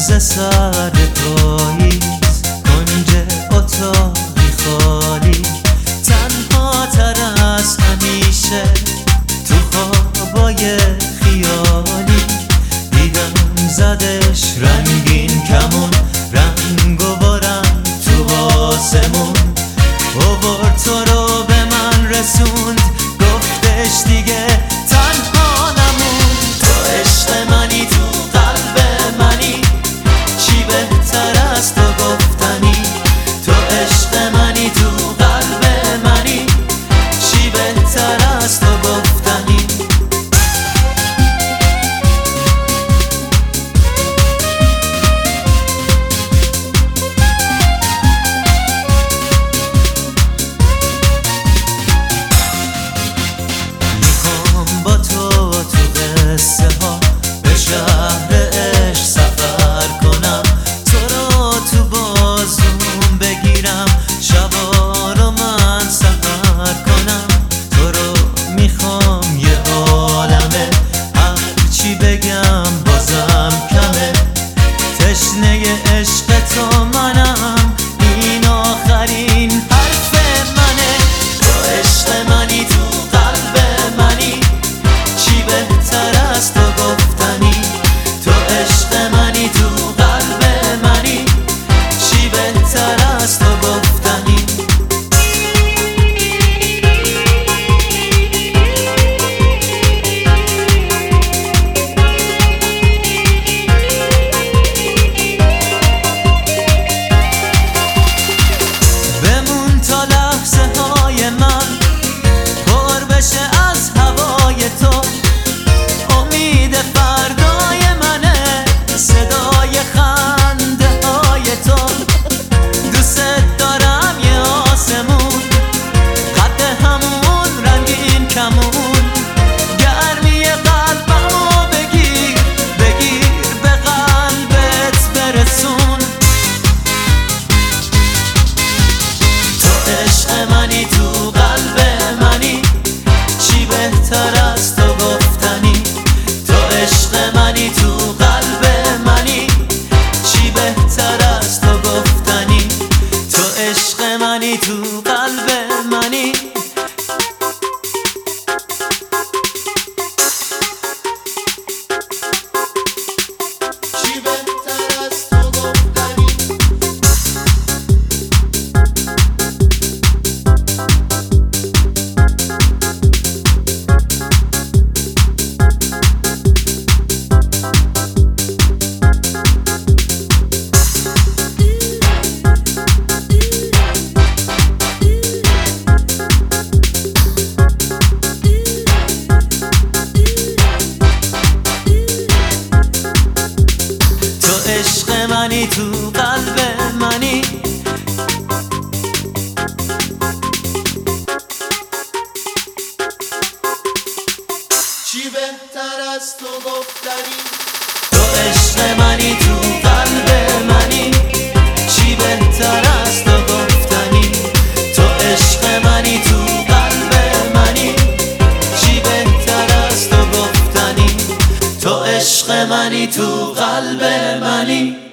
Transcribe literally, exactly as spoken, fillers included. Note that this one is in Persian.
ز سر پاییز کنج اتاقی خالی، تنها تر از همیشه تو خوابای خیالی، دیدم زدش رنگین کمون، رنگ و بارم تو آسمون، آورد تو رو به من رسوند، گفتش دیگه تنها نمون. تو عشق منی، تو قلب منی، چی بهتر از تو گفتنی؟ تو عشق منی، تو قلب منی، چی بهتر از تو گفتنی؟ با تو تو قصه ها به شهر عشق سفر کنم، تو رو تو بازوم بگیرم، شبا رو من سفر کنم. تو رو میخوام یه عالمه، هرچی بگم بازم کمه، تشنه عشق تو منم، این آخرین حرف منه. تو عشق منی، تو قلب منی، چی بهتر از تو گفتنی؟ تو عشق منی، تو قلب منی، چی بهتر از تو گفتنی؟ بمون تا لحظه های من پر بشه از هوای تو، امید فردای منه، صدای خنده های تو. دوست دارم یه آسمون، قد همون رنگین کمون، گرمی قلبمو بگیر بگیر به قلبت برسون. تو عشق منی، تو قلب منی، چی بهتر از تو گفتنی؟ تو عشق منی، تو قلب منی، چی بهتر از تو گفتنی؟ تو عشق منی، تو قلب منی. چی بهتر از تو گفتنی؟ تو عشق منی، تو قلب منی. چی بهتر از تو گفتنی؟ تو عشق منی، تو قلب منی، چی بهتر از تو گفتنی؟ تو عشق منی، تو قلب منی، چی بهتر از تو گفتنی؟ تو عشق منی، تو قلب منی.